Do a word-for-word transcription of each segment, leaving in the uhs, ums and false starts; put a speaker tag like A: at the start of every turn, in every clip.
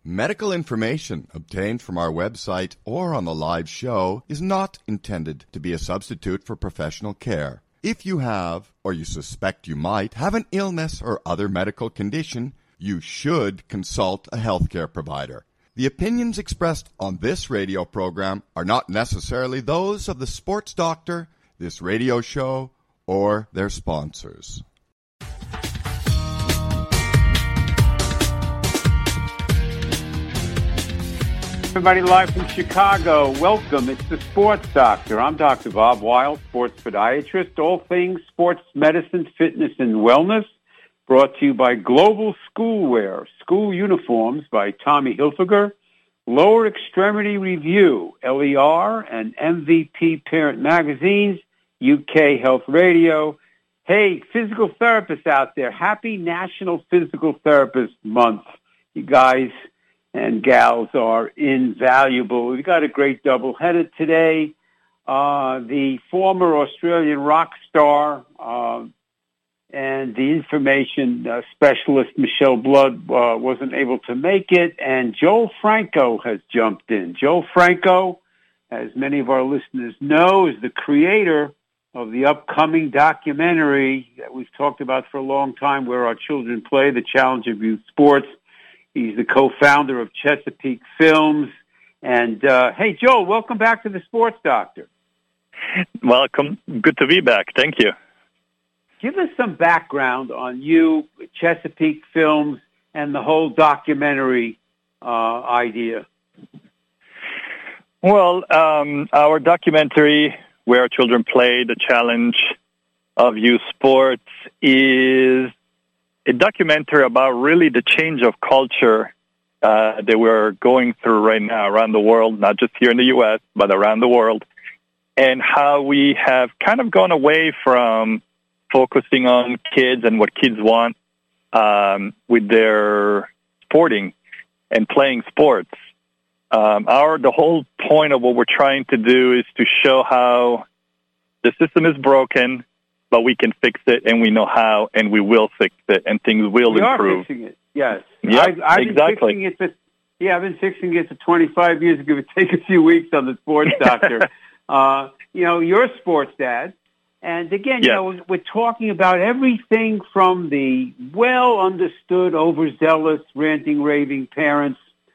A: Medical information obtained from our website or on the live show is not intended to be a substitute for professional care. If you have, or you suspect you might, have an illness or other medical condition, you should consult a healthcare provider. The opinions expressed on this radio program are not necessarily those of the sports doctor, this radio show, or their sponsors.
B: Everybody live from Chicago, welcome. It's the Sports Doctor. I'm Doctor Bob Weil, sports podiatrist. All things sports medicine, fitness, and wellness. Brought to you by Global Schoolwear, school uniforms by Tommy Hilfiger, Lower Extremity Review, L E R, and M V P Parent Magazines, U K Health Radio. Hey, physical therapists out there, happy National Physical Therapist Month. You guys and gals are invaluable. We've got a great doubleheader today. Uh, the former Australian rock star uh, and the information uh, specialist Michelle Blood uh, wasn't able to make it, and Joel Franco has jumped in. Joel Franco, as many of our listeners know, is the creator of the upcoming documentary that we've talked about for a long time, Where Our Children Play, The Challenge of Youth Sports. He's the co-founder of Chesapeake Films. And, uh, hey, Joel, welcome back to the Sports Doctor.
C: Welcome. Good to be back. Thank you.
B: Give us some background on you, Chesapeake Films, and the whole documentary uh, idea.
C: Well, um, our documentary, Where Our Children Play, The Challenge of Youth Sports, is a documentary about really the change of culture uh, that we're going through right now around the world, not just here in the U S, but around the world, and how we have kind of gone away from focusing on kids and what kids want um, with their sporting and playing sports. Um, our the whole point of what we're trying to do is to show how the system is broken, but we can fix it, and we know how, and we will fix it, and things will
B: we
C: improve.
B: We are fixing it, yes.
C: Yep,
B: I've, I've
C: exactly.
B: been fixing it for, yeah, I've been fixing it for twenty-five years. It would take a few weeks on the Sports Doctor. uh, you know, you're a sports dad. And again, you
C: yes.
B: know, we're talking about everything from the well-understood, overzealous, ranting, raving parents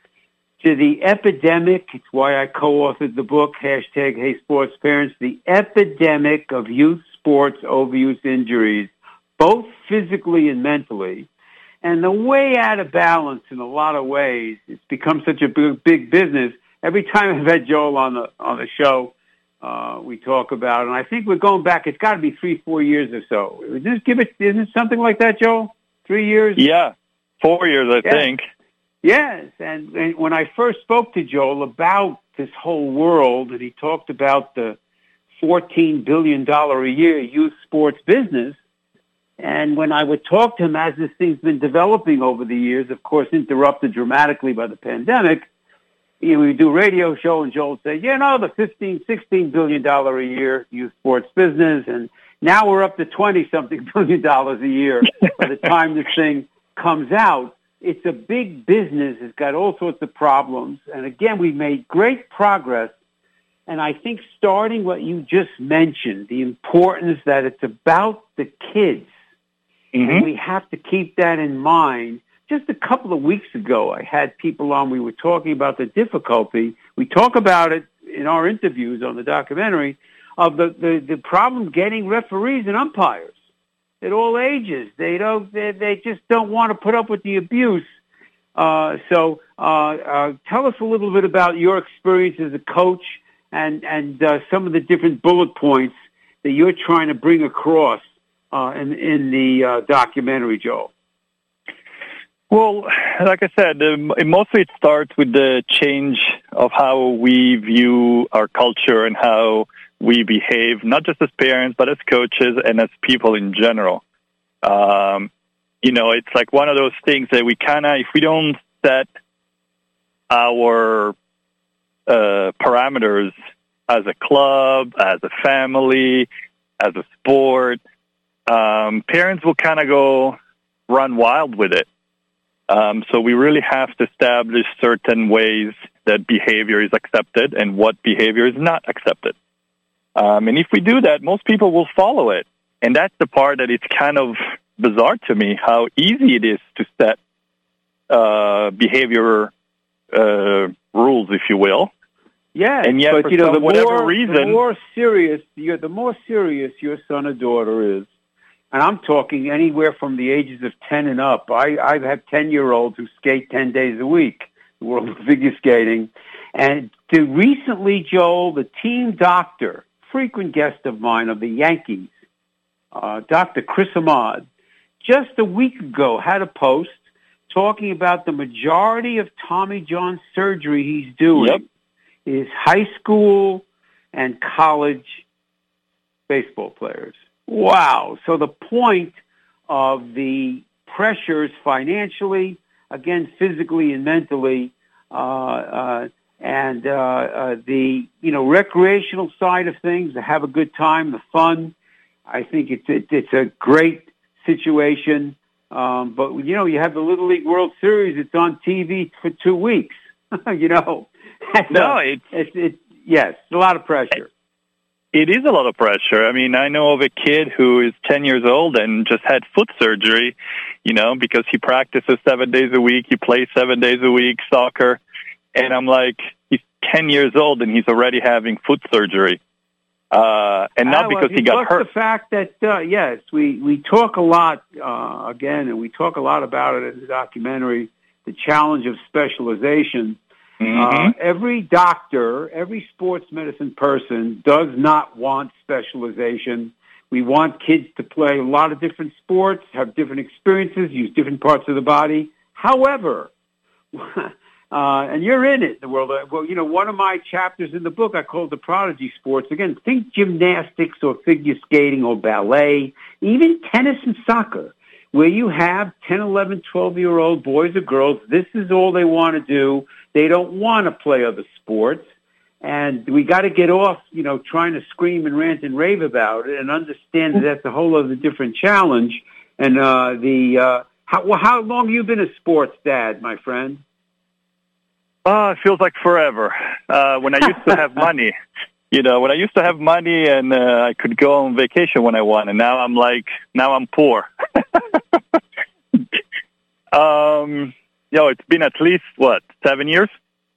B: to the epidemic. It's why I co-authored the book, hashtag Hey Sports Parents, the epidemic of youth sports overuse injuries, both physically and mentally. And the way out of balance in a lot of ways. It's become such a big, big business. Every time I've had Joel on the on the show, uh, we talk about it. And I think we're going back, it's got to be three, four years or so. Just give it, isn't it something like that, Joel? Three years?
C: Yeah, four years, I
B: yeah.
C: think.
B: Yes, and, and when I first spoke to Joel about this whole world, and he talked about the fourteen billion dollars a year youth sports business, and when I would talk to him as this thing's been developing over the years, of course interrupted dramatically by the pandemic, you know, we do a radio show and Joel would say, you know, the fifteen, sixteen billion dollars a year youth sports business, and now we're up to twenty-something billion dollars a year by the time this thing comes out. It's a big business. It's got all sorts of problems. And again, we've made great progress. And I think starting what you just mentioned, the importance that it's about the kids, mm-hmm. and we have to keep that in mind. Just a couple of weeks ago, I had people on, we were talking about the difficulty. We talk about it in our interviews on the documentary of the, the, the problem getting referees and umpires at all ages. They don't, they, they just don't want to put up with the abuse. Uh, so uh, uh, tell us a little bit about your experience as a coach and, and uh, some of the different bullet points that you're trying to bring across uh, in, in the uh, documentary, Joel.
C: Well, like I said, um, it mostly it starts with the change of how we view our culture and how we behave, not just as parents, but as coaches and as people in general. Um, you know, it's like one of those things that we kind of, if we don't set our uh, parameters as a club, as a family, as a sport, um, parents will kind of go run wild with it. Um, so we really have to establish certain ways that behavior is accepted and what behavior is not accepted. Um, and if we do that, most people will follow it. And that's the part that it's kind of bizarre to me, how easy it is to set uh, behavior uh, rules, if you will.
B: Yeah,
C: and yet
B: but
C: for
B: you know,
C: some
B: the
C: whatever
B: more,
C: reason,
B: the more serious, you're, the more serious your son or daughter is, and I'm talking anywhere from the ages of ten and up. I, I have ten-year-olds who skate ten days a week, the world of figure skating. And to recently, Joel, the team doctor, frequent guest of mine of the Yankees, uh, Doctor Chris Ahmad, just a week ago had a post talking about the majority of Tommy John surgery he's doing
C: yep.
B: is high school and college baseball players. Wow. So the point of the pressures financially, again, physically and mentally, uh, uh, and uh, uh, the, you know, recreational side of things, to have a good time, the fun, I think it's, it, it's a great situation. Um, but, you know, you have the Little League World Series. It's on T V for two weeks, you know.
C: No, it's,
B: it's, it's, yes, a lot of pressure.
C: It is a lot of pressure. I mean, I know of a kid who is ten years old and just had foot surgery, you know, because he practices seven days a week. He plays seven days a week, soccer. And I'm like, he's ten years old and he's already having foot surgery. Uh, and not
B: uh, well,
C: because he got hurt.
B: The fact that, uh, yes, we, we talk a lot, uh, again, and we talk a lot about it in the documentary, the challenge of specialization.
C: Mm-hmm.
B: Uh, every doctor, every sports medicine person does not want specialization. We want kids to play a lot of different sports, have different experiences, use different parts of the body. However, uh, and you're in it, the world. Well, you know, one of my chapters in the book I called the prodigy sports. Again, think gymnastics or figure skating or ballet, even tennis and soccer, where you have ten, eleven, twelve-year-old boys or girls. This is all they want to do. They don't want to play other sports. And we got to get off, you know, trying to scream and rant and rave about it and understand that that's a whole other different challenge. And uh, the uh, how, well, how long have you been a sports dad, my friend?
C: Oh, it feels like forever. Uh, when I used to have money, you know, when I used to have money and uh, I could go on vacation when I want, and now I'm like, now I'm poor. um, you know, it's been at least, what, seven years?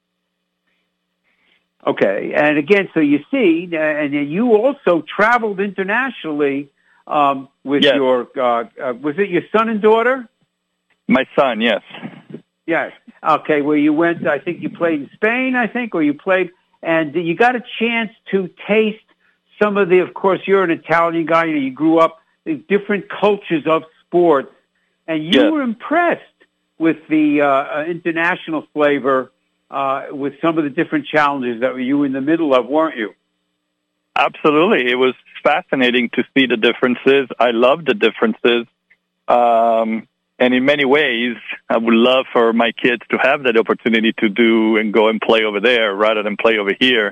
B: Okay. And again, so you see, uh, and you also traveled internationally um, with
C: yes.
B: your, uh, uh, was it your son and daughter?
C: My son, yes.
B: Yes. Okay, where you went, I think you played in Spain, I think, or you played, and you got a chance to taste some of the, of course, you're an Italian guy, you know, you grew up in different cultures of sports, and you
C: yes.
B: were impressed with the uh, international flavor, uh, with some of the different challenges that you were in the middle of, weren't you?
C: Absolutely. It was fascinating to see the differences. I love the differences. Um, And in many ways, I would love for my kids to have that opportunity to do and go and play over there rather than play over here.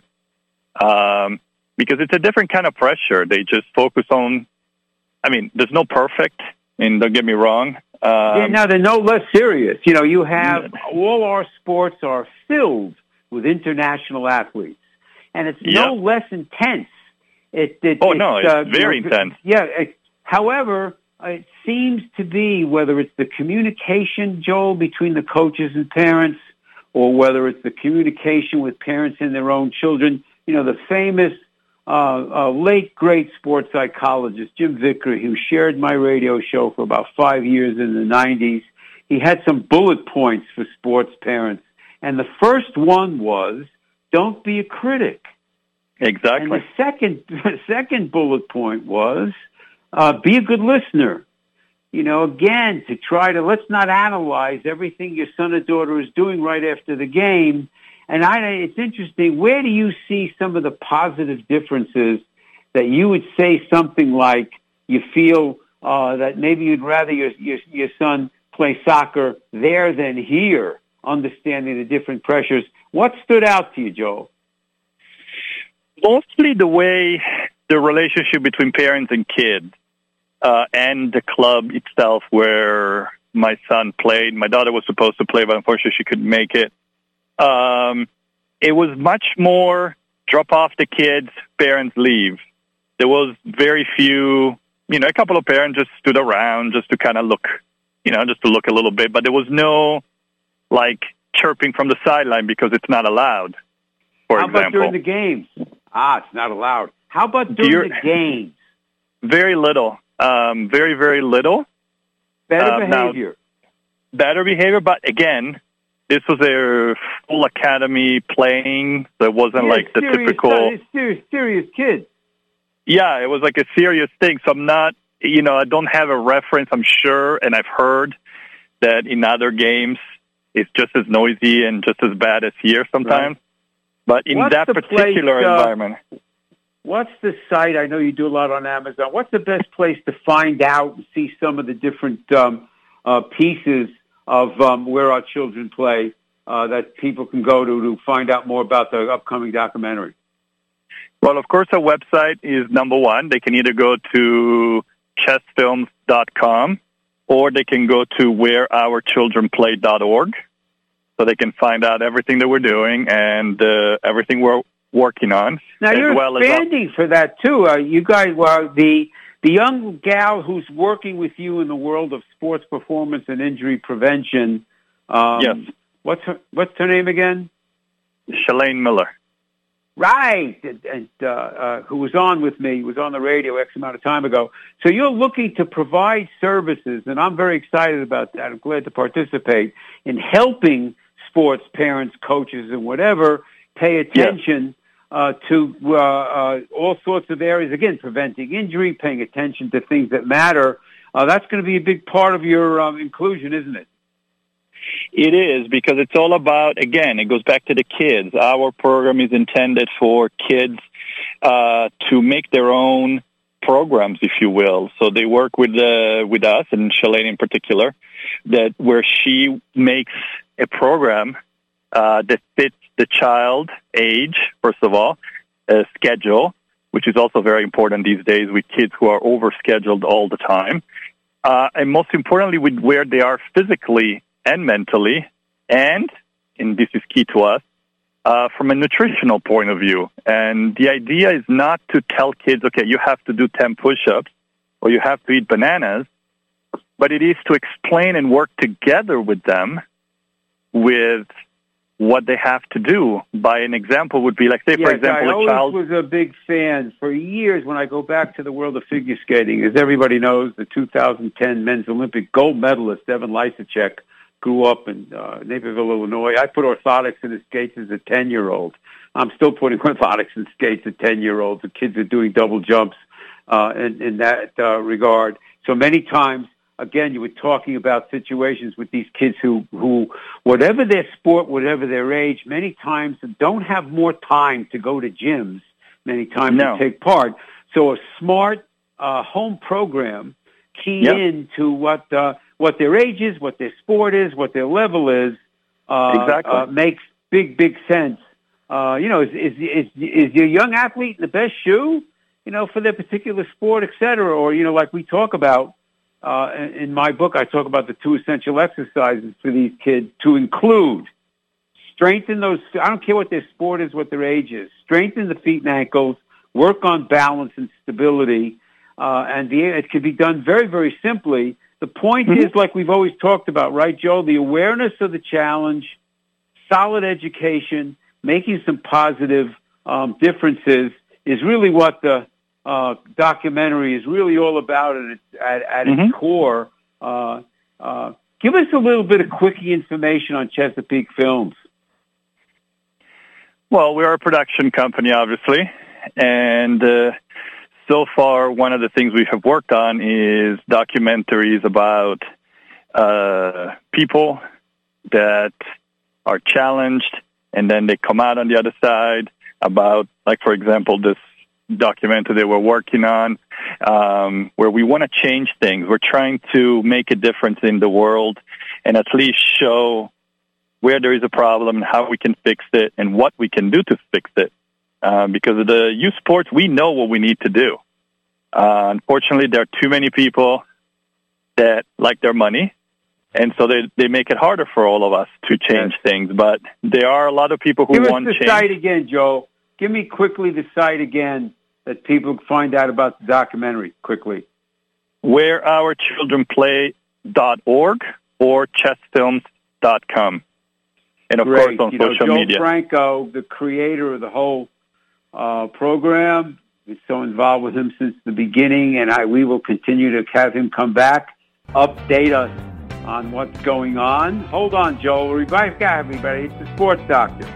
C: Um, because it's a different kind of pressure. They just focus on, I mean, there's no perfect, and don't get me wrong. Um,
B: yeah, now they're no less serious. You know, you have, all our sports are filled with international athletes. And it's no
C: yeah.
B: less intense. It, it,
C: oh,
B: it's,
C: no, it's
B: uh,
C: very
B: you know,
C: intense.
B: Yeah, it, however, it seems to be, whether it's the communication, Joel, between the coaches and parents, or whether it's the communication with parents and their own children. You know, the famous uh, uh, late, great sports psychologist, Jim Vickery, who shared my radio show for about five years in the nineties, he had some bullet points for sports parents. And the first one was, don't be a critic.
C: Exactly.
B: And the second, the second bullet point was, Uh, be a good listener. You know, again, to try to, let's not analyze everything your son or daughter is doing right after the game. And I, it's interesting, where do you see some of the positive differences that you would say something like you feel uh, that maybe you'd rather your, your, your son play soccer there than here, understanding the different pressures? What stood out to you, Joel?
C: Mostly the way the relationship between parents and kids uh, and the club itself, where my son played. My daughter was supposed to play, but unfortunately she couldn't make it. Um, it was much more drop off the kids, parents leave. There was very few, you know, a couple of parents just stood around just to kind of look, you know, just to look a little bit. But there was no, like, chirping from the sideline because it's not allowed, for
B: How
C: example.
B: about during the games? Ah, it's not allowed. How about during
C: You're,
B: the games?
C: Very little. Um, very, very little.
B: Better
C: uh,
B: behavior.
C: Now, better behavior, but again, this was a full academy playing, so it wasn't
B: yeah,
C: like the
B: serious,
C: typical...
B: It's serious, serious kids.
C: Yeah, it was like a serious thing, so I'm not, you know, I don't have a reference, I'm sure, and I've heard that in other games, it's just as noisy and just as bad as here sometimes. Right. But in
B: What's
C: that particular
B: place, uh,
C: environment...
B: What's the site? I know you do a lot on Amazon. What's the best place to find out and see some of the different um, uh, pieces of um, where our children play uh, that people can go to to find out more about the upcoming documentary?
C: Well, of course, our website is number one. They can either go to chess films dot com or they can go to where our children play dot org, so they can find out everything that we're doing and uh, everything we're working on.
B: Now you're
C: well
B: expanding
C: as
B: for that too. Uh, you guys, well, the the young gal who's working with you in the world of sports performance and injury prevention. Um,
C: yes.
B: What's her What's her name again?
C: Shalane Miller.
B: Right, and, and uh, uh, who was on with me, was on the radio X amount of time ago. So you're looking to provide services, and I'm very excited about that. I'm glad to participate in helping sports parents, coaches, and whatever pay attention yes. uh, to uh, uh, all sorts of areas. Again, preventing injury, paying attention to things that matter. Uh, that's going to be a big part of your um, inclusion, isn't it?
C: It is, because it's all about, again, it goes back to the kids. Our program is intended for kids uh, to make their own programs, if you will. So they work with uh, with us, and Shalane in particular, that where she makes a program uh, that fits the child age, first of all, uh, schedule, which is also very important these days with kids who are overscheduled all the time, uh, and most importantly, with where they are physically and mentally, and, and this is key to us, uh, from a nutritional point of view. And the idea is not to tell kids, okay, you have to do ten push-ups or you have to eat bananas, but it is to explain and work together with them with what they have to do. By an example would be like, say,
B: yes,
C: for example,
B: I
C: a child...
B: always was a big fan for years when I go back to the world of figure skating. As everybody knows, the two thousand ten men's Olympic gold medalist, Evan Lysacek, grew up in uh, Naperville, Illinois. I put orthotics in his skates as a ten-year-old. I'm still putting orthotics in skates at ten-year-olds. The kids are doing double jumps uh, in, in that uh, regard. So many times, again, you were talking about situations with these kids who, who, whatever their sport, whatever their age, many times don't have more time to go to gyms, many times
C: no.
B: to take part. So a smart uh, home program key
C: yep.
B: in to what... Uh, what their age is, what their sport is, what their level is, uh,
C: exactly.
B: uh, makes big, big sense. Uh, you know, is, is, is, is your young athlete in the best shoe, you know, for their particular sport, et cetera? Or, you know, like we talk about, uh, in, in my book, I talk about the two essential exercises for these kids to include strengthen those, I don't care what their sport is, what their age is, strengthen the feet and ankles, work on balance and stability, uh, and the, it can be done very, very simply. The point mm-hmm. is, like we've always talked about, right, Joe, the awareness of the challenge, solid education, making some positive um, differences is really what the uh, documentary is really all about at its, at, at mm-hmm. its core. Uh, uh, give us a little bit of quickie information on Chesapeake Films.
C: Well, we're a production company, obviously, and... Uh So far, one of the things we have worked on is documentaries about uh, people that are challenged, and then they come out on the other side. About, like, for example, this documentary that we're working on, um, where we want to change things. We're trying to make a difference in the world and at least show where there is a problem, how we can fix it, and what we can do to fix it. Uh, because of the youth sports, we know what we need to do. Uh, unfortunately, there are too many people that like their money, And so they they make it harder for all of us to change
B: Yes.
C: things. But there are a lot of people who
B: Give us
C: want
B: the
C: change.
B: site again, Joe. Give me quickly the site again that people can find out about the documentary quickly.
C: where our children play dot org or chess films dot com. And, of
B: Great.
C: course, on
B: you know,
C: social
B: Joe
C: media.
B: Franco, the creator of the whole uh, program, is so involved with him since the beginning, and I we will continue to have him come back, update us on what's going on. Hold on, Joe. We're back, everybody. It's the Sports Doctor.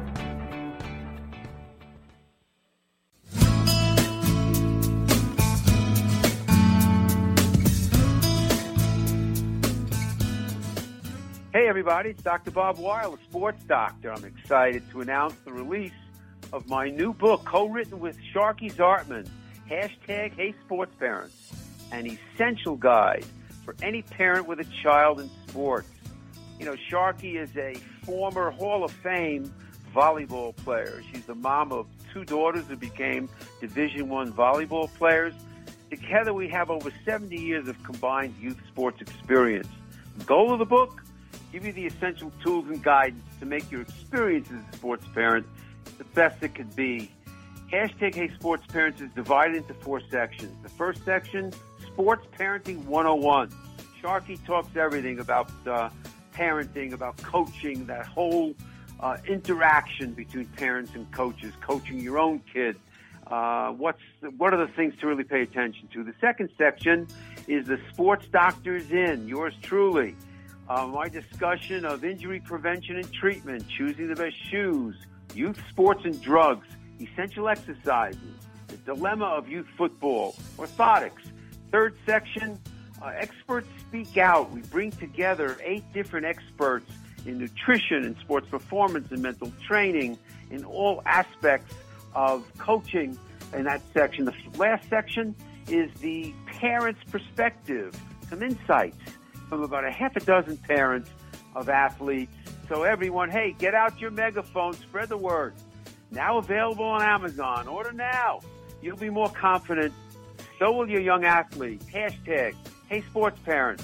B: Hey, everybody. It's Doctor Bob Weil, the Sports Doctor. I'm excited to announce the release of my new book, co-written with Sharky Zartman, hashtag Hey Sports Parents, an essential guide for any parent with a child in sports. You know, Sharky is a former Hall of Fame volleyball player. She's the mom of two daughters who became Division One volleyball players. Together, we have over seventy years of combined youth sports experience. The goal of the book? Give you the essential tools and guidance to make your experience as a sports parent the best it could be. Hashtag Hey Sports Parents is divided into four sections. The first section, Sports Parenting one oh one. Sharky talks everything about uh, parenting, about coaching, that whole uh, interaction between parents and coaches, coaching your own kid. Uh, what's what are the things to really pay attention to? The second section is the Sports Doctor's In, yours truly. Uh, my discussion of injury prevention and treatment, choosing the best shoes, youth sports and drugs, essential exercises, the dilemma of youth football, orthotics. Third section, uh, experts speak out. We bring together eight different experts in nutrition and sports performance and mental training in all aspects of coaching in that section. The last section is the parent's perspective, some insights from about a half a dozen parents of athletes. So everyone, hey, get out your megaphone, spread the word. Now available on Amazon. Order now. You'll be more confident. So will your young athlete. Hashtag Hey Sports Parents.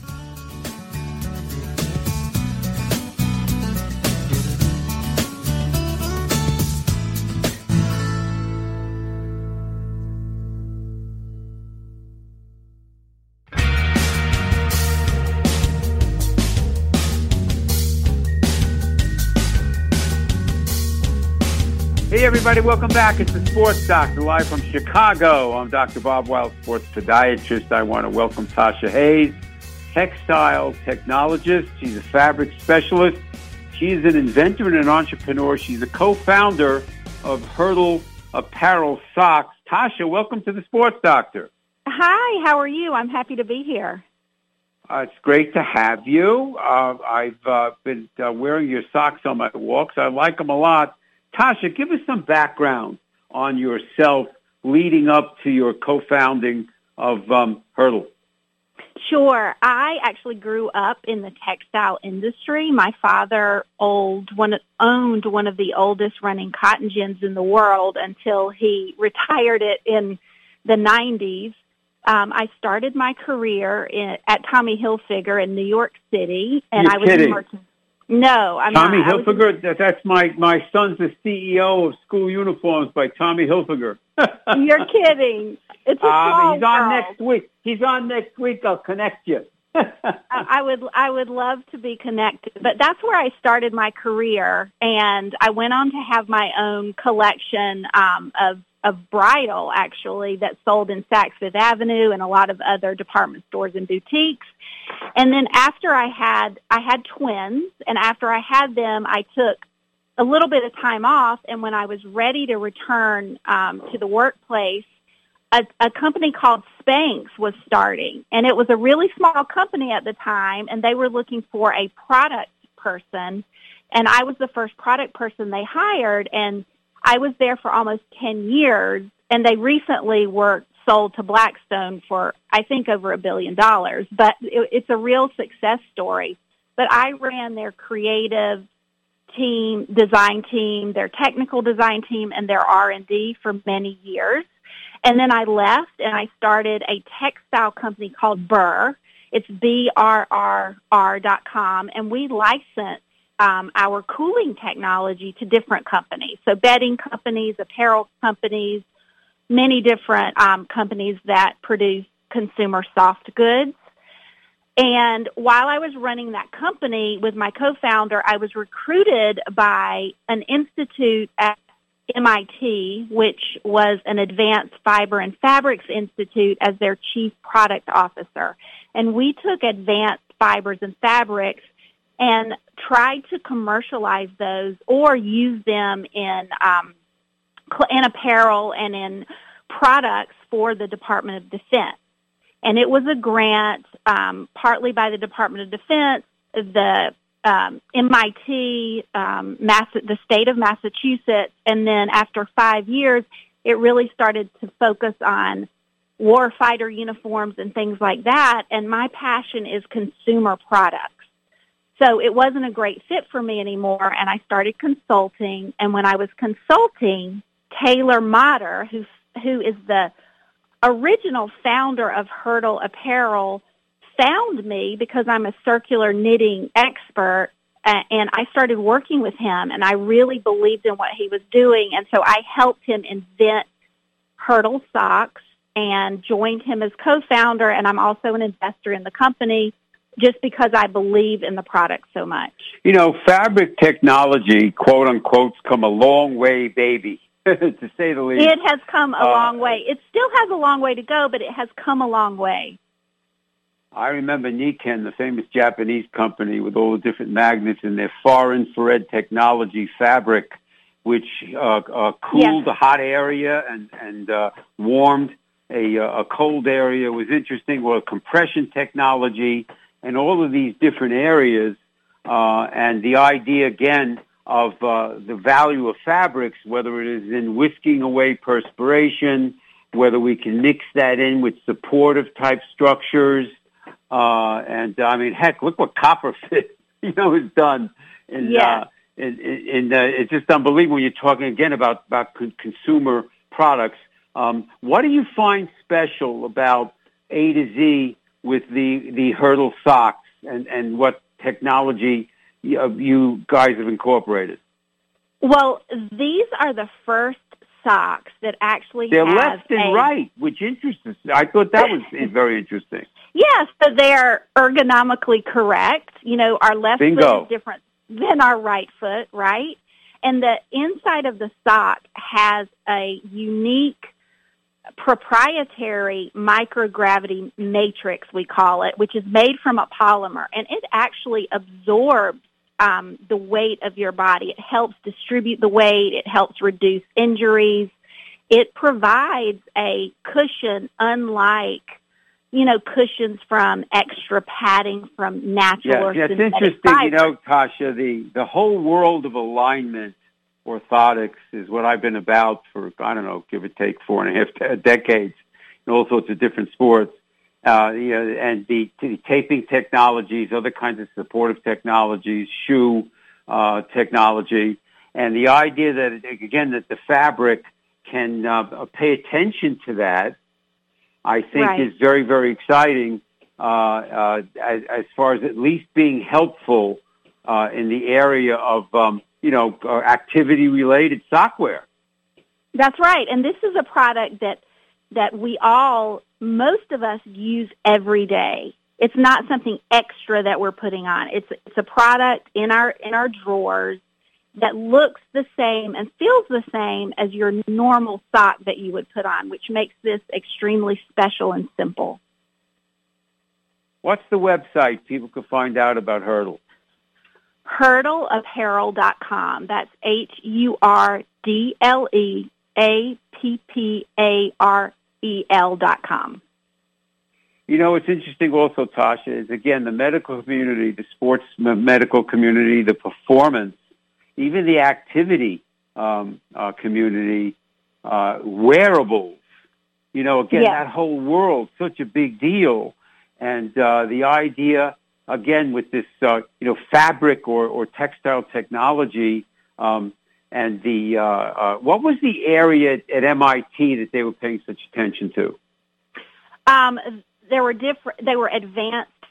B: Hey, everybody, welcome back. It's the Sports Doctor, live from Chicago. I'm Doctor Bob Weil, sports podiatrist. I want to welcome Tasha Hayes, textile technologist. She's a fabric specialist. She's an inventor and an entrepreneur. She's a co-founder of Hurdle Apparel Socks. Tasha, welcome to the Sports Doctor.
D: Hi, how are you? I'm happy to be here.
B: Uh, it's great to have you. Uh, I've uh, been uh, wearing your socks on my walks. I like them a lot. Tasha, give us some background on yourself leading up to your co-founding of um, Hurdle.
D: Sure. I actually grew up in the textile industry. My father old, one, owned one of the oldest running cotton gins in the world until he retired it in the nineties. Um, I started my career in, at Tommy Hilfiger in New York City, and
B: You're
D: I was
B: kidding.
D: in merchant. No, I'm
B: Tommy
D: not.
B: Hilfiger,
D: In,
B: that, that's my, my son's the C E O of School Uniforms by Tommy Hilfiger.
D: You're kidding. It's a
B: uh,
D: small
B: He's on
D: world.
B: next week. He's on next week. I'll connect you.
D: I I would I would love to be connected, but that's where I started my career, and I went on to have my own collection um, of of bridal, actually, that sold in Saks Fifth Avenue and a lot of other department stores and boutiques. And then after I had I had twins, and after I had them, I took a little bit of time off, and when I was ready to return um, to the workplace, A, a company called Spanx was starting, and it was a really small company at the time, and they were looking for a product person, and I was the first product person they hired, and I was there for almost ten years, and they recently were sold to Blackstone for, I think, over a billion dollars, but it, it's a real success story. But I ran their creative team, design team, their technical design team, and their R and D for many years. And then I left and I started a textile company called Burr, It's B R R R dot com, and we license um, our cooling technology to different companies. So bedding companies, apparel companies, many different um, companies that produce consumer soft goods. And while I was running that company with my co-founder, I was recruited by an institute at M I T, which was an Advanced Fiber and Fabrics Institute, as their chief product officer. And we took advanced fibers and fabrics and tried to commercialize those or use them in um, in apparel and in products for the Department of Defense. And it was a grant, um, partly by the Department of Defense, the um, M I T, um, Mass- the state of Massachusetts, and then after five years, it really started to focus on warfighter uniforms and things like that. And my passion is consumer products. So it wasn't a great fit for me anymore, and I started consulting. And when I was consulting, Taylor Motter, who who is the original founder of Hurdle Apparel, found me because I'm a circular knitting expert, uh, and I started working with him, and I really believed in what he was doing, and so I helped him invent Hurdle socks and joined him as co-founder, and I'm also an investor in the company just because I believe in the product so much.
B: You know, fabric technology, quote unquote, come a long way, baby, to say the least.
D: It has come a
B: uh,
D: long way. It still has a long way to go, but it has come a long way.
B: I remember Nikken, the famous Japanese company with all the different magnets and their far infrared technology fabric, which uh, uh, cooled
D: yes.
B: a hot area and, and uh, warmed a, uh, a cold area. It was interesting. Well, compression technology and all of these different areas, uh, and the idea, again, of uh, the value of fabrics, whether it is in whisking away perspiration, whether we can mix that in with supportive type structures. Uh, and, I mean, heck, look what Copperfit, you know, has done. In,
D: yeah.
B: uh, in, in, uh, it's just unbelievable when you're talking, again, about, about con- consumer products. Um, what do you find special about A to Z with the, the Hurdle socks and, and what technology you, uh, you guys have incorporated?
D: Well, these are the first socks that actually
B: They're
D: have
B: left and
D: a,
B: right, which interests us. I thought that was very interesting.
D: Yes, so they're ergonomically correct. You know, our left
B: Bingo.
D: foot is different than our right foot, right? And the inside of the sock has a unique proprietary microgravity matrix, we call it, which is made from a polymer, and it actually absorbs um, the weight of your body. It helps distribute the weight. It helps reduce injuries. It provides a cushion unlike, you know, cushions from extra padding from natural
B: yeah,
D: or
B: yeah,
D: synthetic
B: it's interesting,
D: fiber.
B: you know, Tasha, the, the whole world of alignment orthotics is what I've been about for, I don't know, give or take four and a half de- decades in all sorts of different sports. Uh, you know, and the, the taping technologies, other kinds of supportive technologies, shoe uh, technology, and the idea that, again, that the fabric can uh, pay attention to that, I think
D: right.
B: is very, very exciting uh, uh, as, as far as at least being helpful uh, in the area of, um, you know, uh, activity-related software.
D: That's right. And this is a product that that we all, most of us, use every day. It's not something extra that we're putting on. It's it's a product in our in our drawers that looks the same and feels the same as your normal sock that you would put on, which makes this extremely special and simple.
B: What's the website people can find out about Hurdle?
D: hurdle apparel dot com. That's H U R D L E A P P A R E L dot com.
B: You know, what's interesting also, Tasha, is, again, the medical community, the sports medical community, the performance, even the activity um, uh, community, uh, wearables, you know, again,
D: yes.
B: that whole world, such a big deal. And uh, the idea, again, with this, uh, you know, fabric or, or textile technology, um, and the, uh, uh, what was the area at, at M I T that they were paying such attention to?
D: Um, there were different, they were advanced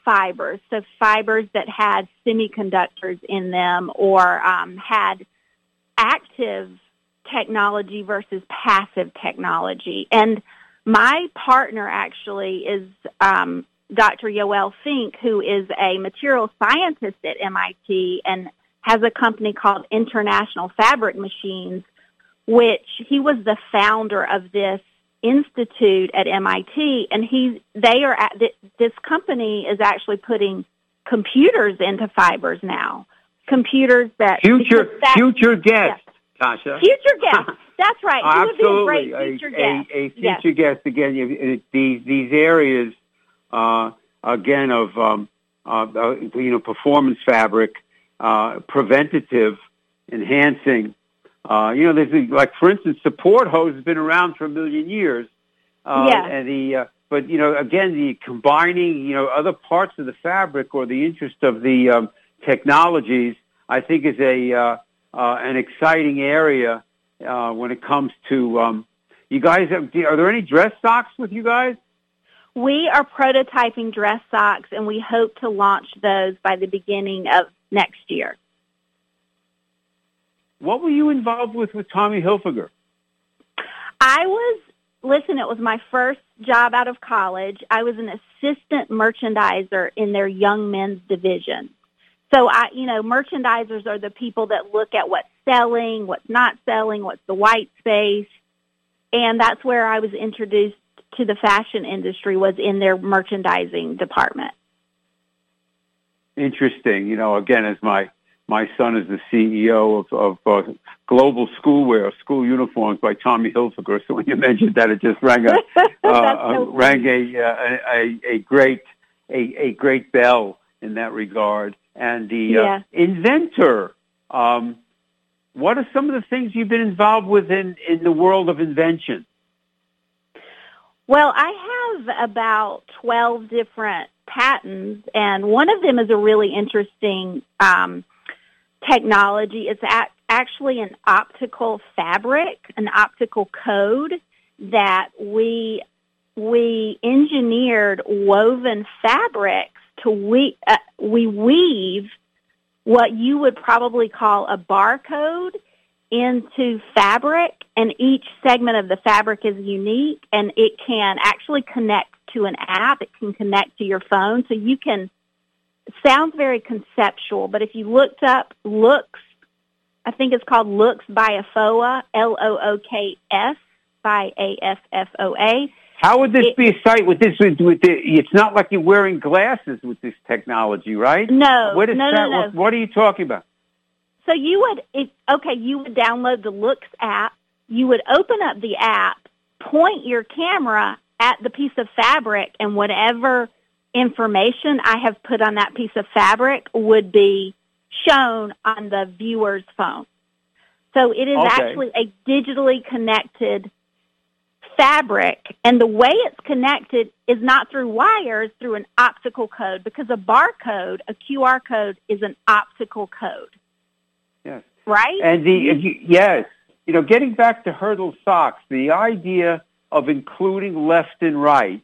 D: fibers, so fibers that had semiconductors in them or um, had active technology versus passive technology. And my partner actually is um, Doctor Yoel Fink, who is a material scientist at M I T and has a company called International Fabric Machines, which he was the founder of this institute at M I T, and he they are at this company is actually putting computers into fibers now. Computers that
B: future
D: that,
B: future guest,
D: yeah.
B: Tasha.
D: Future guest. That's right. He
B: Absolutely,
D: would be a great future
B: a,
D: guest.
B: A, a future
D: yes.
B: guest again. You, these these areas uh, again of um, uh, uh, you know performance fabric, uh, preventative, enhancing. Uh, you know, there's like, for instance, support hose has been around for a million years. Uh,
D: yeah.
B: And the, uh, but, you know, again, the combining, you know, other parts of the fabric or the interest of the um, technologies, I think is a, uh, uh, an exciting area uh, when it comes to, um, you guys, have, are there any dress socks with you guys?
D: We are prototyping dress socks, and we hope to launch those by the beginning of next year.
B: What were you involved with with Tommy Hilfiger?
D: I was, listen, it was my first job out of college. I was an assistant merchandiser in their young men's division. So, I, you know, merchandisers are the people that look at what's selling, what's not selling, what's the white space. And that's where I was introduced to the fashion industry, was in their merchandising department.
B: Interesting. You know, again, as my My son is the C E O of, of uh, Global Schoolwear, school uniforms by Tommy Hilfiger. So when you mentioned that, it just rang a uh, so rang a, uh, a a great a, a great bell in that regard. And the
D: yeah.
B: uh, inventor. Um, what are some of the things you've been involved with in, in the world of invention?
D: Well, I have about twelve different patents, and one of them is a really interesting Um, technology. It's a- actually an optical fabric, an optical code that we we engineered woven fabrics to we uh, we weave what you would probably call a barcode into fabric, and each segment of the fabric is unique, and it can actually connect to an app. It can connect to your phone, so you can. Sounds very conceptual, but if you looked up Looks, I think it's called Looks by A F O A, L O O K S by A F F O A.
B: How would this
D: it,
B: be a site with this? With, with the, it's not like you're wearing glasses with this technology, right?
D: No,
B: what is
D: no,
B: that?
D: no, no.
B: What, what are you talking about?
D: So you would, if, okay, you would download the Looks app. You would open up the app, point your camera at the piece of fabric, and whatever information I have put on that piece of fabric would be shown on the viewer's phone. So it is
B: okay.
D: actually a digitally connected fabric, and the way it's connected is not through wires, through an optical code, because a barcode, a Q R code, is an optical code.
B: Yes.
D: Right?
B: And the yes, you know, getting back to Hurdle socks, the idea of including left and right.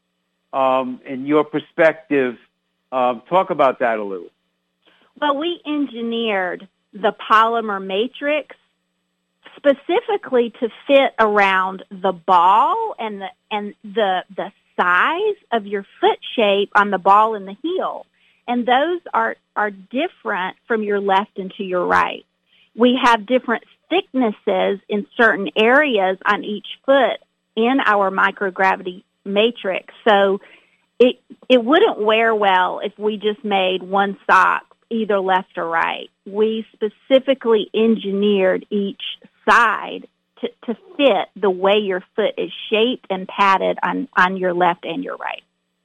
B: Um, in your perspective, uh, talk about that a little.
D: Well, we engineered the polymer matrix specifically to fit around the ball and the and the the size of your foot shape on the ball and the heel, and those are are different from your left and to your right. We have different thicknesses in certain areas on each foot in our microgravity matrix. So it it wouldn't wear well if we just made one sock either left or right. We specifically engineered each side to, to fit the way your foot is shaped and padded on, on your left and your right.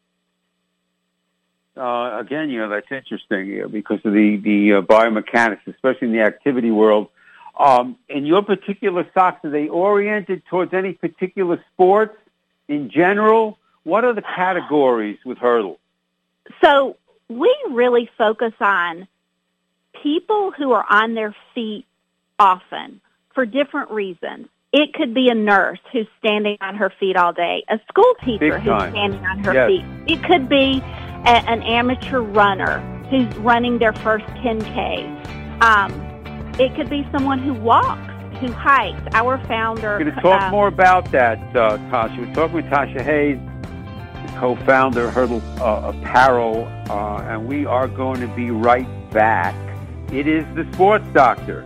B: Uh, again, you know, that's interesting you know, because of the, the uh, biomechanics, especially in the activity world. Um, in your particular socks, are they oriented towards any particular sports in general? What are the categories with Hurdle?
D: So we really focus on people who are on their feet often for different reasons. It could be a nurse who's standing on her feet all day, a school teacher who's standing on her
B: yes.
D: feet. It could be a, an amateur runner who's running their first ten K. Um, it could be someone who walks, who hikes. Our founder...
B: We're going to talk
D: uh,
B: more about that, uh, Tasha. We're talking with Tasha Hayes, the co-founder of Hurdle uh, Apparel, uh, and we are going to be right back. It is the Sports Doctor.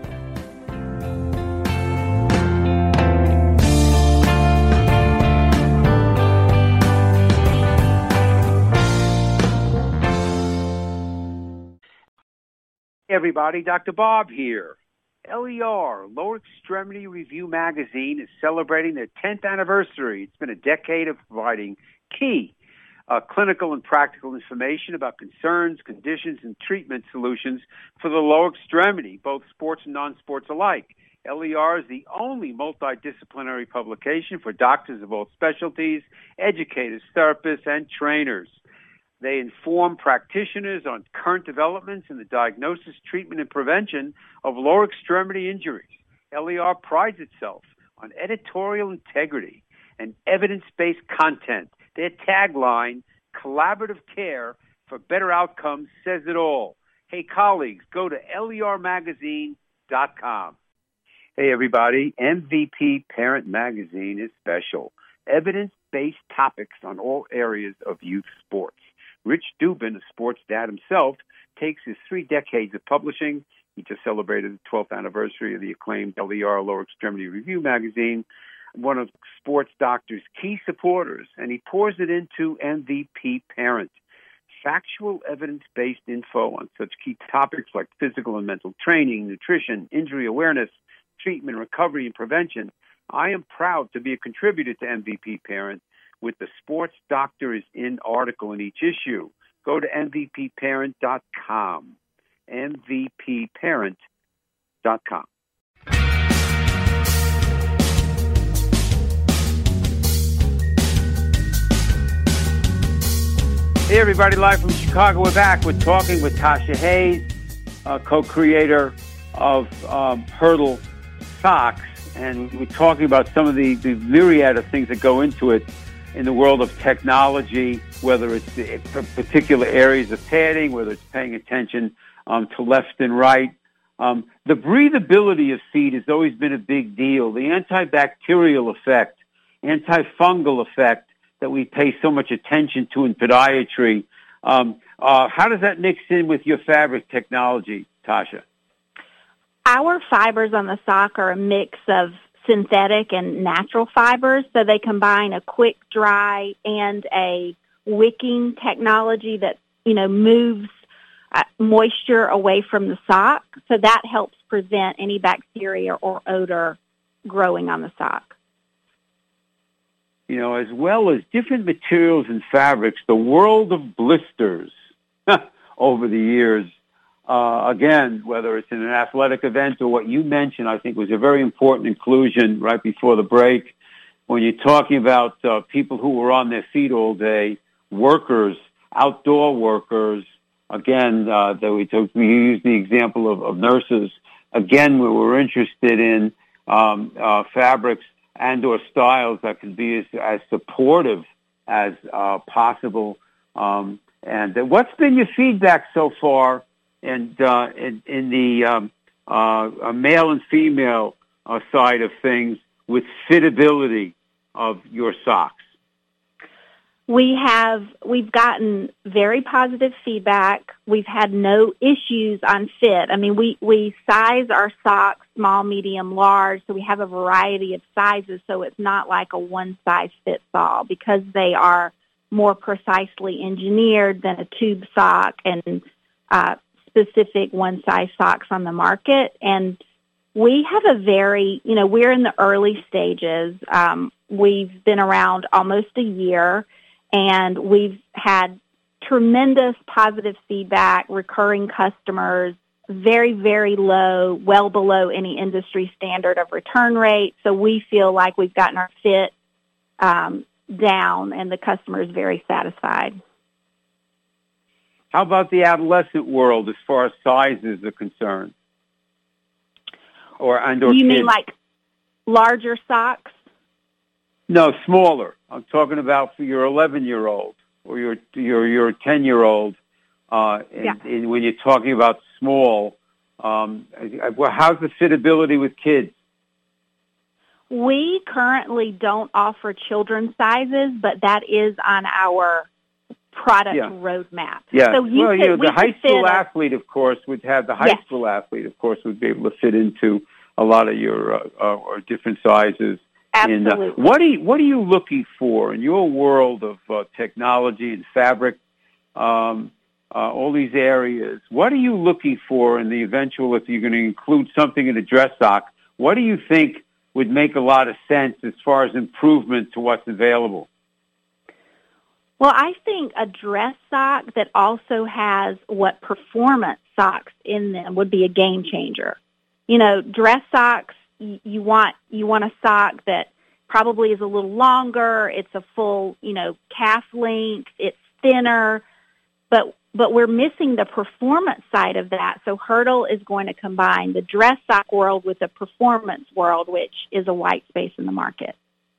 B: Hey everybody, Doctor Bob here. L E R, Lower Extremity Review Magazine, is celebrating their tenth anniversary. It's been a decade of providing key uh, clinical and practical information about concerns, conditions, and treatment solutions for the lower extremity, both sports and non-sports alike. L E R is the only multidisciplinary publication for doctors of all specialties, educators, therapists, and trainers. They inform practitioners on current developments in the diagnosis, treatment, and prevention of lower extremity injuries. L E R prides itself on editorial integrity and evidence-based content. Their tagline, collaborative care for better outcomes, says it all. Hey, colleagues, go to L E R magazine dot com. Hey, everybody, M V P Parent Magazine is special. Evidence-based topics on all areas of youth sports. Rich Dubin, a sports dad himself, takes his three decades of publishing. He just celebrated the twelfth anniversary of the acclaimed L E R Lower Extremity Review magazine, one of Sports Doctor's key supporters, and he pours it into M V P Parent. Factual, evidence-based info on such key topics like physical and mental training, nutrition, injury awareness, treatment, recovery, and prevention. I am proud to be a contributor to M V P Parent, with the Sports Doctor is in article in each issue. Go to M V P parent dot com. M V P parent dot com. Hey, everybody, live from Chicago. We're back. We're talking with Tasha Hayes, uh, co-creator of um, Hurdle Socks, and we're talking about some of the, the myriad of things that go into it in the world of technology, whether it's the particular areas of padding, whether it's paying attention um, to left and right. Um, the breathability of feet has always been a big deal. The antibacterial effect, antifungal effect that we pay so much attention to in podiatry. Um, uh, how does that mix in with your fabric technology, Tasha?
D: Our fibers on the sock are a mix of synthetic and natural fibers, so they combine a quick dry and a wicking technology that, you know, moves uh, moisture away from the sock, so that helps prevent any bacteria or odor growing on the sock.
B: You know, as well as different materials and fabrics, the world of blisters over the years. Uh, again, whether it's in an athletic event or what you mentioned, I think was a very important inclusion right before the break. When you're talking about uh, people who were on their feet all day, workers, outdoor workers, again, uh, that we took, we used the example of, of nurses. Again, we were interested in um, uh, fabrics and or styles that can be as, as supportive as uh, possible. Um, and uh, what's been your feedback so far? And uh, in, in the um, uh, male and female uh, side of things with fitability of your socks?
D: We have, we've gotten very positive feedback. We've had no issues on fit. I mean, we, we size our socks small, medium, large, so we have a variety of sizes, so it's not like a one-size-fits-all because they are more precisely engineered than a tube sock and uh, specific one-size socks on the market. And we have a very, you know, we're in the early stages. Um, we've been around almost a year, and we've had tremendous positive feedback, recurring customers, very, very low, well below any industry standard of return rate. So we feel like we've gotten our fit um, down, and the customer is very satisfied.
B: How about the adolescent world as far as sizes are concerned? Or and or
D: You
B: kids?
D: mean like larger socks?
B: No, smaller. I'm talking about for your eleven-year-old or your your your ten year old, uh, and,
D: yeah.
B: and when you're talking about small, um, well, how's the fitability with kids?
D: We currently don't offer children's sizes, but that is on our product
B: yeah.
D: roadmap.
B: Yeah.
D: So you
B: well,
D: could,
B: you know,
D: we
B: the high
D: could
B: school
D: fit a,
B: athlete, of course, would have the high
D: yes.
B: school athlete, of course, would be able to fit into a lot of your uh, uh, or different sizes.
D: Absolutely.
B: And, uh, what are you, what are you looking for in your world of uh, technology and fabric? Um, uh, all these areas. What are you looking for in the eventual? If you're going to include something in a dress sock, what do you think would make a lot of sense as far as improvement to what's available?
D: Well, I think a dress sock that also has what performance socks in them would be a game changer. You know, dress socks, you want you want a sock that probably is a little longer, it's a full, you know, calf length, it's thinner, but but we're missing the performance side of that. So Hurdle is going to combine the dress sock world with the performance world, which is a white space in the market.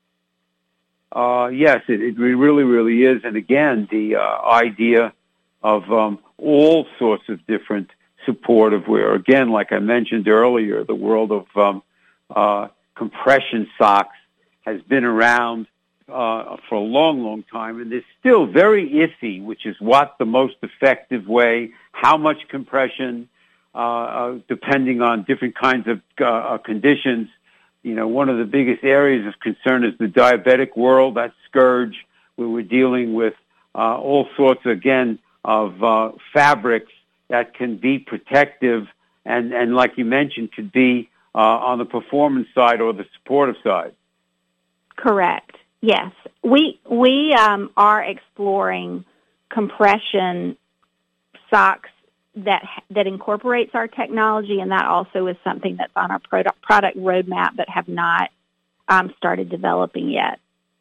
B: Uh, yes, it, it really, really is. And again, the uh, idea of um, all sorts of different supportive wear. Again, like I mentioned earlier, the world of um, uh, compression socks has been around uh, for a long, long time, and it's still very iffy, which is what the most effective way, how much compression, uh, uh, depending on different kinds of uh, conditions. You know, one of the biggest areas of concern is the diabetic world, that scourge, where we're dealing with uh, all sorts, again, of uh, fabrics that can be protective and, and like you mentioned, could be uh, on the performance side or the supportive side.
D: Correct. Yes. We, we um, are exploring compression socks that that incorporates our technology, and that also is something that's on our product, product roadmap but have not um, started developing yet.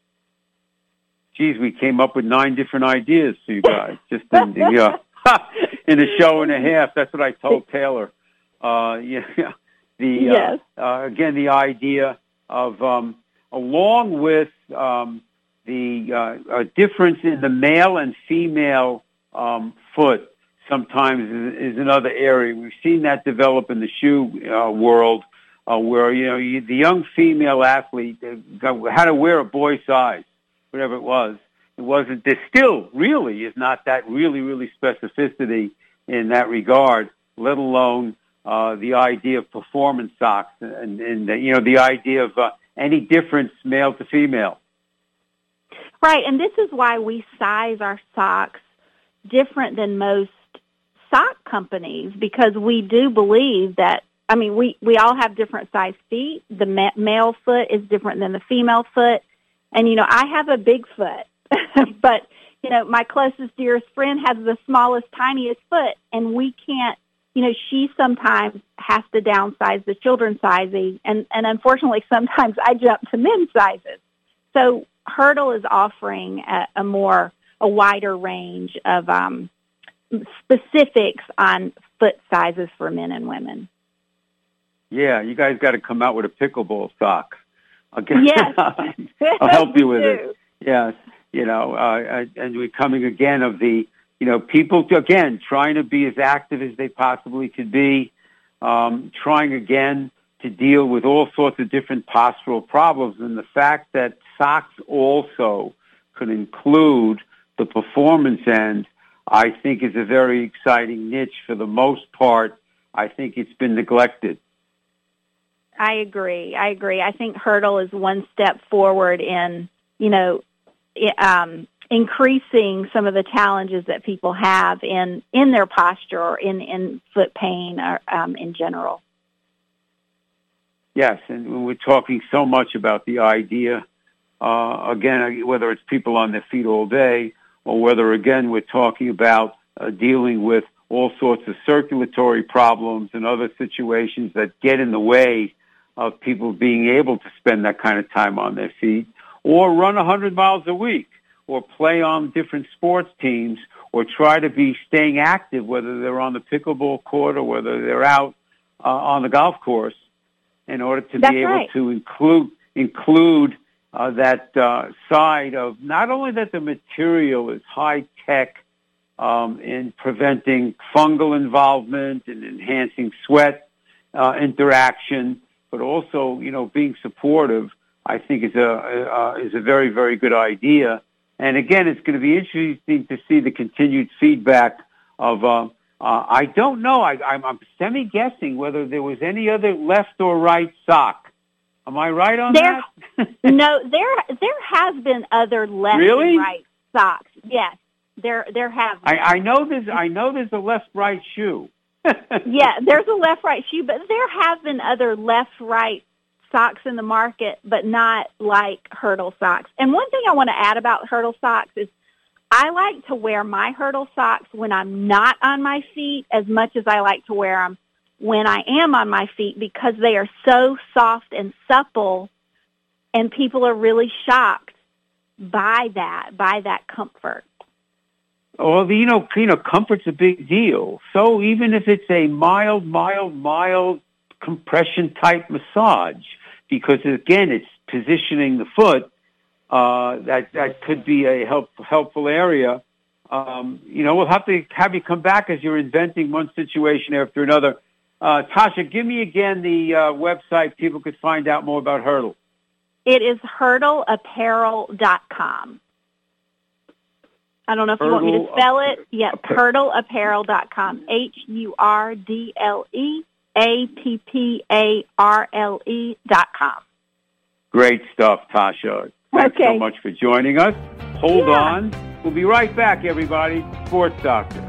B: Geez, we came up with nine different ideas for you guys just in the, uh, in a show and a half. That's what I told Taylor. Uh, yeah, the
D: yes.
B: uh, uh, again, the idea of um, along with um, the uh, a difference in the male and female um, foot. Sometimes is another area. We've seen that develop in the shoe uh, world, uh, where you know you, the young female athlete had to wear a boy size, whatever it was. It wasn't. There still really is not that really really specificity in that regard. Let alone uh, the idea of performance socks and, and uh, you know the idea of uh, any difference male to female.
D: Right, and this is why we size our socks different than most sock companies, because we do believe that, I mean, we, we all have different size feet. The ma- male foot is different than the female foot. And, you know, I have a big foot, but, you know, my closest, dearest friend has the smallest, tiniest foot, and we can't, you know, she sometimes has to downsize the children's sizing, and, and unfortunately sometimes I jump to men's sizes. So Hurdle is offering a, a more, a wider range of um, specifics on foot sizes for men and women.
B: Yeah, you guys got to come out with a pickleball sock. Okay.
D: Yes.
B: I'll help you with
D: do.
B: it. Yes. You know, uh, and we're coming again of the, you know, people, again, trying to be as active as they possibly could be, um, trying again to deal with all sorts of different postural problems. And the fact that socks also could include the performance end, I think is a very exciting niche. For the most part, I think it's been neglected.
D: I agree. I agree. I think Hurdle is one step forward in, you know, um, increasing some of the challenges that people have in, in their posture or in, in foot pain or um, in general.
B: Yes, and we're talking so much about the idea, uh, again, whether it's people on their feet all day, or whether, again, we're talking about uh, dealing with all sorts of circulatory problems and other situations that get in the way of people being able to spend that kind of time on their feet, or run one hundred miles a week, or play on different sports teams, or try to be staying active, whether they're on the pickleball court or whether they're out uh, on the golf course, in order to
D: That's
B: be able
D: right.
B: to include include uh, that uh, side of not only that the material is high tech um, in preventing fungal involvement and enhancing sweat uh, interaction, but also, you know, being supportive, I think is a uh, is a very, very good idea. And again, it's going to be interesting to see the continued feedback of. Uh, uh, I don't know. I, I'm, I'm semi guessing whether there was any other left or right sock. Am I right on
D: there,
B: that?
D: No, there there has been other left
B: really?
D: and right socks. Yes, there there have been.
B: I, I know there's I know there's a left right shoe.
D: Yeah, there's a left right shoe, but there have been other left right socks in the market, but not like Hurdle socks. And one thing I want to add about Hurdle socks is I like to wear my Hurdle socks when I'm not on my feet as much as I like to wear them when I am on my feet, because they are so soft and supple, and people are really shocked by that, by that comfort.
B: Well, you know, you know, comfort's a big deal. So even if it's a mild, mild, mild compression type massage, because again, it's positioning the foot, uh, that that could be a help, helpful area. Um, you know, we'll have to have you come back as you're inventing one situation after another. Uh, Tasha, give me again the uh, website people could find out more about Hurdle.
D: It is hurdle apparel dot com. I don't know if Hurdle, you want me to spell it. Yes, okay. hurdle apparel dot com. H U R D L E A P P A R L E dot com.
B: Great stuff, Tasha. Thanks
D: okay.
B: so much for joining us. Hold
D: yeah.
B: on. We'll be right back, everybody. Sports Doctor.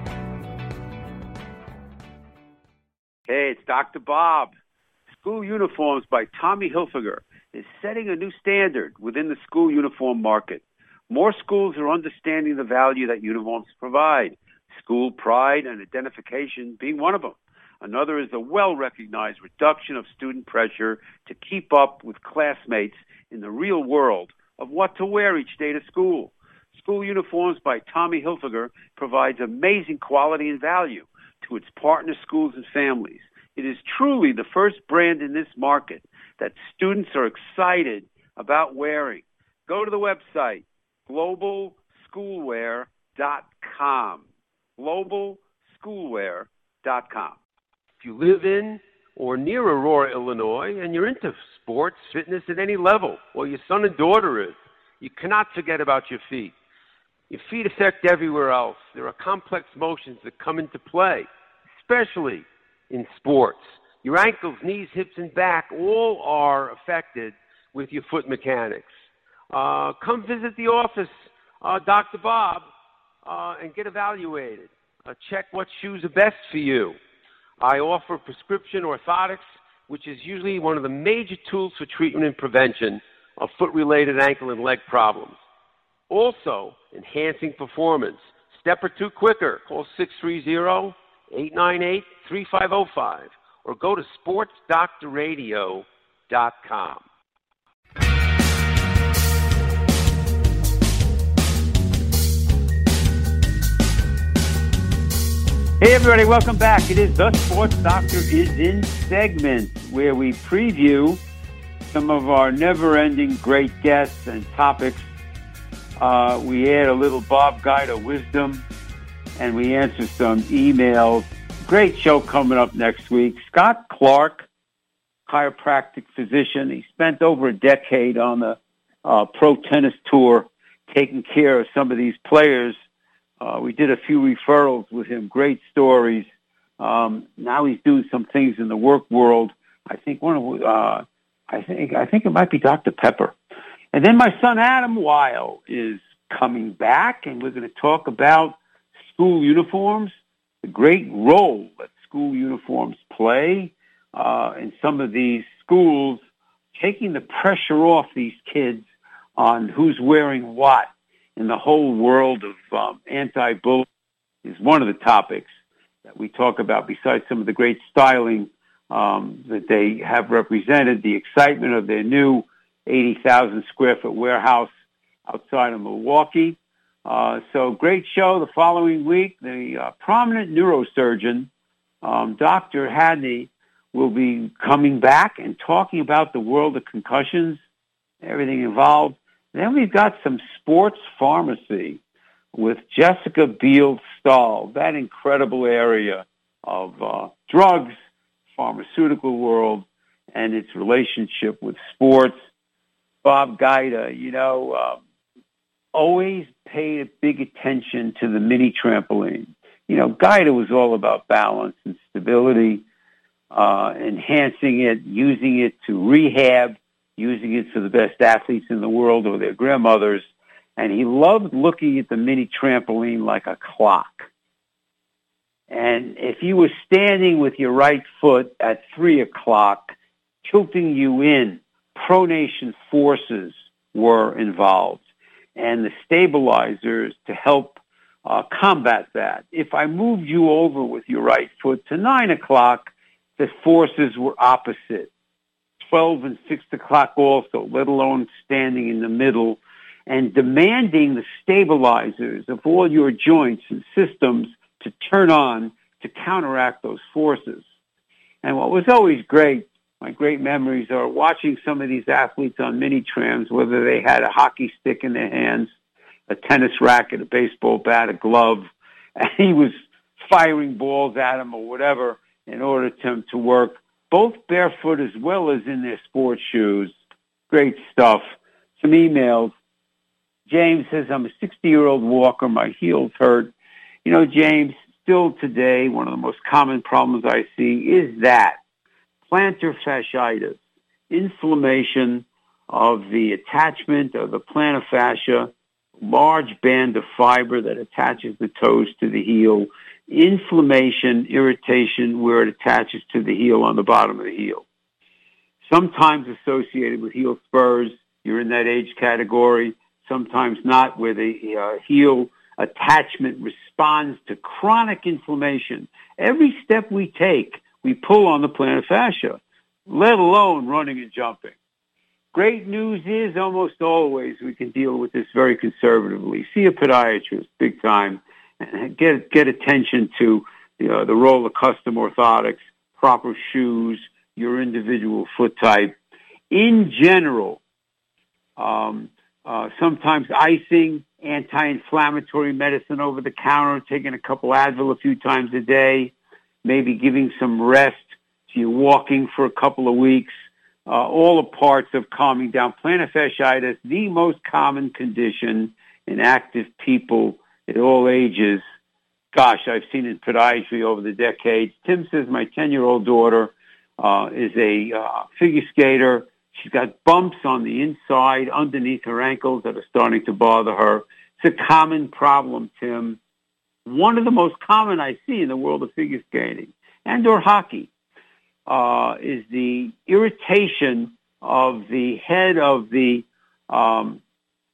B: Hey, it's Doctor Bob. School Uniforms by Tommy Hilfiger is setting a new standard within the school uniform market. More schools are understanding the value that uniforms provide, school pride and identification being one of them. Another is the well-recognized reduction of student pressure to keep up with classmates in the real world of what to wear each day to school. School Uniforms by Tommy Hilfiger provides amazing quality and value to its partner schools and families. It is truly the first brand in this market that students are excited about wearing. Go to the website, global schoolwear dot com. global schoolwear dot com.
E: If you live in or near Aurora, Illinois, and you're into sports, fitness at any level, or your son and daughter is, you cannot forget about your feet. Your feet affect everywhere else. There are complex motions that come into play, especially in sports. Your ankles, knees, hips, and back all are affected with your foot mechanics. Uh, come visit the office, uh, Doctor Bob, uh, and get evaluated. Uh, check what shoes are best for you. I offer prescription orthotics, which is usually one of the major tools for treatment and prevention of foot-related ankle and leg problems. Also, enhancing performance. Step or two quicker. Call six three zero, eight nine eight, three five zero five or go to sports doctor radio dot com.
B: Hey everybody, welcome back. It is The Sports Doctor is in segment where we preview some of our never-ending great guests and topics. Uh, we add a little Bob Guide of wisdom, and we answer some emails. Great show coming up next week. Scott Clark, chiropractic physician. He spent over a decade on the uh, pro tennis tour taking care of some of these players. Uh, we did a few referrals with him. Great stories. Um, now he's doing some things in the work world. I think one of uh, I think I think it might be Doctor Pepper. And then my son Adam Weil is coming back, and we're going to talk about school uniforms, the great role that school uniforms play uh, in some of these schools, taking the pressure off these kids on who's wearing what. In the whole world of um, anti-bullying is one of the topics that we talk about, besides some of the great styling um, that they have represented, the excitement of their new eighty thousand square foot warehouse outside of Milwaukee. Uh, so great show the following week. The uh, prominent neurosurgeon, um, Doctor Hadney, will be coming back and talking about the world of concussions everything involved. Then we've got some sports pharmacy with Jessica Beal-Stahl, that incredible area of uh, drugs, pharmaceutical world, and its relationship with sports. Bob Guida, you know, uh, always paid big attention to the mini trampoline. You know, Guida was all about balance and stability, uh, enhancing it, using it to rehab, using it for the best athletes in the world or their grandmothers. And he loved looking at the mini trampoline like a clock. And if you were standing with your right foot at three o'clock, tilting you in, pronation forces were involved, and the stabilizers to help uh, combat that. If I moved you over with your right foot to nine o'clock, the forces were opposite. twelve and six o'clock also, let alone standing in the middle, and demanding the stabilizers of all your joints and systems to turn on to counteract those forces. And what was always great, my great memories are watching some of these athletes on mini trams, whether they had a hockey stick in their hands, a tennis racket, a baseball bat, a glove, and he was firing balls at them or whatever in order to, to work, both barefoot as well as in their sports shoes. Great stuff. Some emails. James says, I'm a sixty-year-old walker. My heels hurt. You know, James, still today, one of the most common problems I see is that plantar fasciitis, inflammation of the attachment of the plantar fascia, large band of fiber that attaches the toes to the heel, inflammation, irritation where it attaches to the heel on the bottom of the heel. Sometimes associated with heel spurs, you're in that age category, sometimes not, where the uh, heel attachment responds to chronic inflammation. Every step we take, we pull on the plantar fascia, let alone running and jumping. Great news is almost always we can deal with this very conservatively. See a podiatrist big time and get get attention to you know, the role of custom orthotics, proper shoes, your individual foot type. In general, um, uh, sometimes icing, anti-inflammatory medicine over the counter, taking a couple Advil a few times a day, maybe giving some rest to you walking for a couple of weeks, uh, all are parts of calming down. Plantar fasciitis, the most common condition in active people at all ages. Gosh, I've seen it in podiatry over the decades. Tim says my ten-year-old daughter uh, is a uh, figure skater. She's got bumps on the inside underneath her ankles that are starting to bother her. It's a common problem, Tim. One of the most common I see in the world of figure skating and or hockey uh, is the irritation of the head of the um,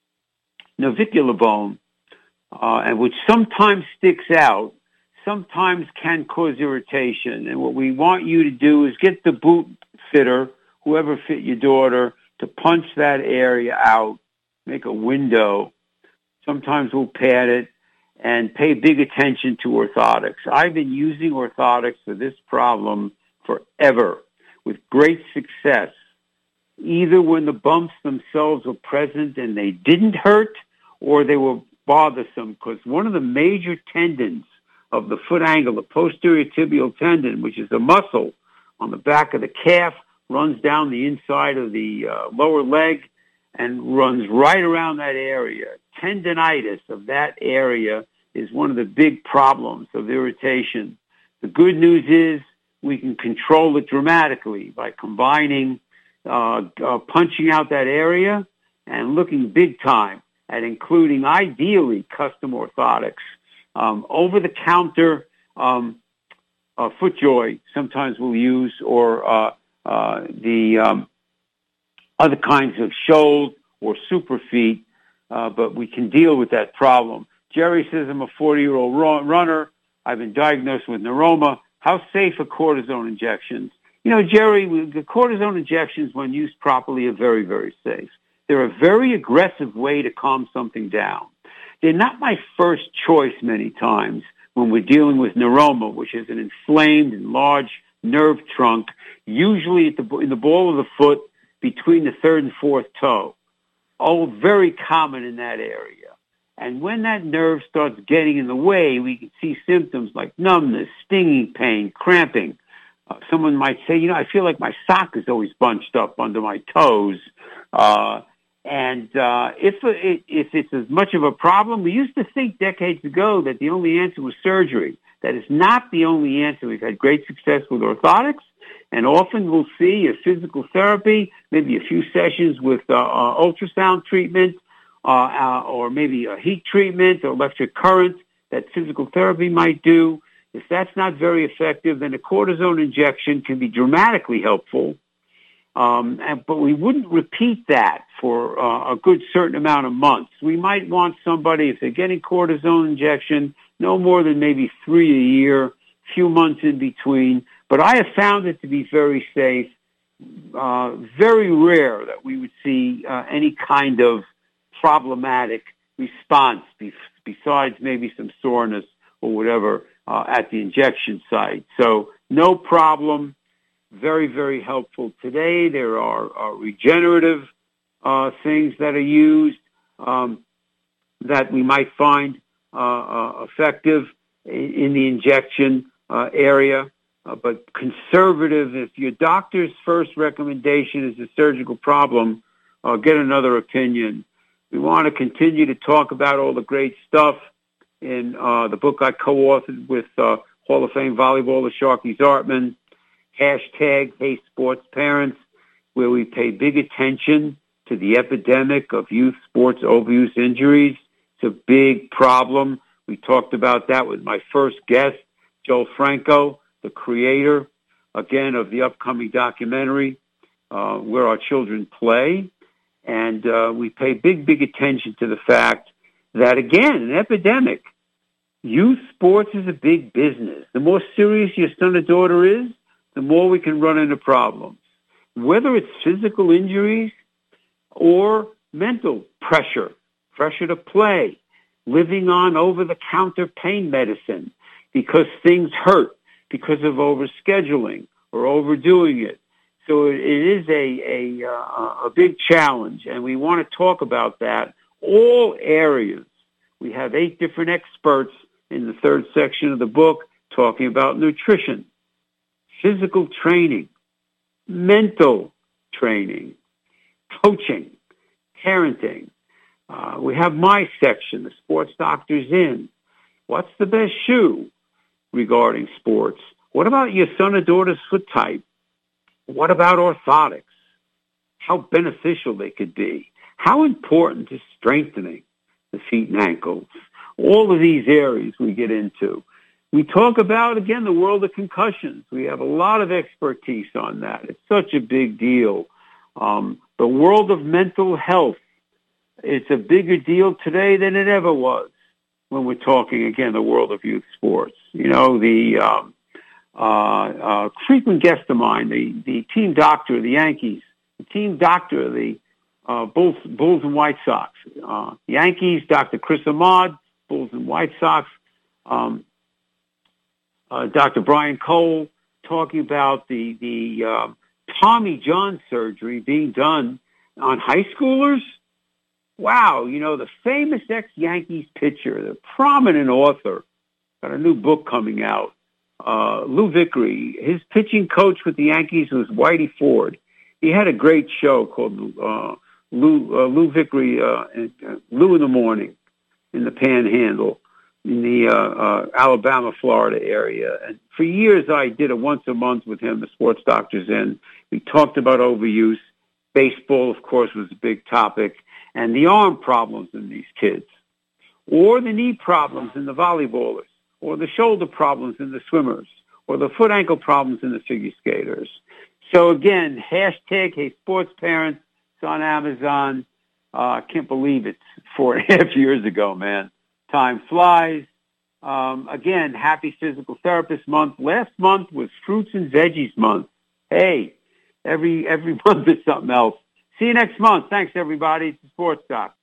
B: navicular bone, uh, and which sometimes sticks out, sometimes can cause irritation. And what we want you to do is get the boot fitter, whoever fit your daughter, to punch that area out, make a window. Sometimes we'll pad it, and pay big attention to orthotics. I've been using orthotics for this problem forever with great success, either when the bumps themselves were present and they didn't hurt, or they were bothersome, because one of the major tendons of the foot angle, the posterior tibial tendon, which is a muscle on the back of the calf, runs down the inside of the uh, lower leg and runs right around that area. Tendinitis of that area is one of the big problems of irritation. The good news is we can control it dramatically by combining uh, uh, punching out that area and looking big time at including, ideally, custom orthotics. Um, over-the-counter um, uh, FootJoy sometimes we'll use, or uh, uh, the um, other kinds of Scholl or Superfeet, uh, but we can deal with that problem. Jerry says, I'm a forty-year-old runner. I've been diagnosed with neuroma. How safe are cortisone injections? You know, Jerry, the cortisone injections, when used properly, are very, very safe. They're a very aggressive way to calm something down. They're not my first choice many times when we're dealing with neuroma, which is an inflamed and large nerve trunk, usually at the, in the ball of the foot, between the third and fourth toe. Oh, very common in that area. And when that nerve starts getting in the way, we can see symptoms like numbness, stinging pain, cramping. Uh, someone might say, you know, I feel like my sock is always bunched up under my toes. Uh, and uh, if, it, if it's as much of a problem, we used to think decades ago that the only answer was surgery. That is not the only answer. We've had great success with orthotics, and often we'll see a physical therapy, maybe a few sessions with uh, uh, ultrasound treatment, uh, uh, or maybe a heat treatment or electric current that physical therapy might do. If that's not very effective, then a cortisone injection can be dramatically helpful. Um, and, but we wouldn't repeat that for uh, a good certain amount of months. We might want somebody, if they're getting cortisone injection, no more than maybe three a year, few months in between. But I have found it to be very safe, uh, very rare that we would see uh, any kind of problematic response be- besides maybe some soreness or whatever uh, at the injection site. So no problem. Very, very helpful today. There are, are regenerative uh, things that are used um, that we might find uh, uh, effective in, in the injection uh, area. Uh, but conservative, if your doctor's first recommendation is a surgical problem, uh, get another opinion. We want to continue to talk about all the great stuff in uh, the book I co-authored with uh, Hall of Fame volleyballer Sharky Zartman, hashtag Hey Sports Parents, where we pay big attention to the epidemic of youth sports overuse injuries. It's a big problem. We talked about that with my first guest, Joel Franco, the creator, again, of the upcoming documentary, uh, Where Our Children Play. And uh, we pay big, big attention to the fact that, again, an epidemic. Youth sports is a big business. The more serious your son or daughter is, the more we can run into problems, whether it's physical injuries or mental pressure, pressure to play, living on over-the-counter pain medicine because things hurt because of overscheduling or overdoing it. So it is a, a, uh, a big challenge, and we want to talk about that, all areas. We have eight different experts in the third section of the book talking about nutrition, physical training, mental training, coaching, parenting. Uh, we have my section, the Sports Doctor's In. What's the best shoe regarding sports? What about your son or daughter's foot type? What about orthotics? How beneficial they could be. How important is strengthening the feet and ankles? All of these areas we get into. We talk about, again, the world of concussions. We have a lot of expertise on that. It's such a big deal. Um, the world of mental health, it's a bigger deal today than it ever was when we're talking, again, the world of youth sports. You know, the um, uh, uh, frequent guest of mine, the, the team doctor of the Yankees, the team doctor of the uh, Bulls, Bulls and White Sox. Uh, Yankees, Doctor Chris Ahmad, Bulls and White Sox. Um, Uh, Doctor Brian Cole talking about the the uh, Tommy John surgery being done on high schoolers. Wow, you know, the famous ex-Yankees pitcher, the prominent author, got a new book coming out, uh, Lou Vickery. His pitching coach with the Yankees was Whitey Ford. He had a great show called uh, Lou, uh, Lou Vickery, uh, uh, Lou in the Morning in the Panhandle, in the uh, uh, Alabama, Florida area. And for years, I did it once a month with him, the Sports Doctor's In. We talked about overuse. Baseball, of course, was a big topic. And the arm problems in these kids, or the knee problems in the volleyballers, or the shoulder problems in the swimmers, or the foot ankle problems in the figure skaters. So again, hashtag Hey Sports Parents. It's on Amazon. Uh, I can't believe it's four and a half years ago, man. Time flies. Um, again, happy Physical Therapist Month. Last month was Fruits and Veggies Month. Hey, every every month is something else. See you next month. Thanks, everybody. It's the Sports Doc.